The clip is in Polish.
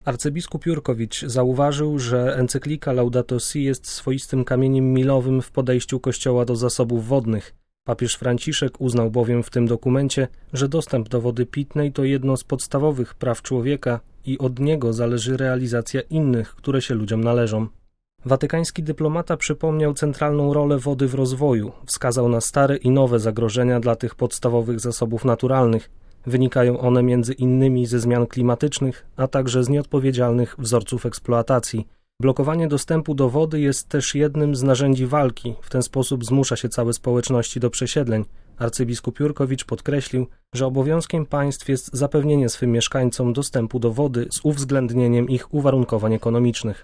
Arcybiskup Jurkowicz zauważył, że encyklika Laudato Si jest swoistym kamieniem milowym w podejściu Kościoła do zasobów wodnych. Papież Franciszek uznał bowiem w tym dokumencie, że dostęp do wody pitnej to jedno z podstawowych praw człowieka i od niego zależy realizacja innych, które się ludziom należą. Watykański dyplomata przypomniał centralną rolę wody w rozwoju, wskazał na stare i nowe zagrożenia dla tych podstawowych zasobów naturalnych. Wynikają one między innymi ze zmian klimatycznych, a także z nieodpowiedzialnych wzorców eksploatacji. Blokowanie dostępu do wody jest też jednym z narzędzi walki, w ten sposób zmusza się całe społeczności do przesiedleń. Arcybiskup Jurkowicz podkreślił, że obowiązkiem państw jest zapewnienie swym mieszkańcom dostępu do wody z uwzględnieniem ich uwarunkowań ekonomicznych.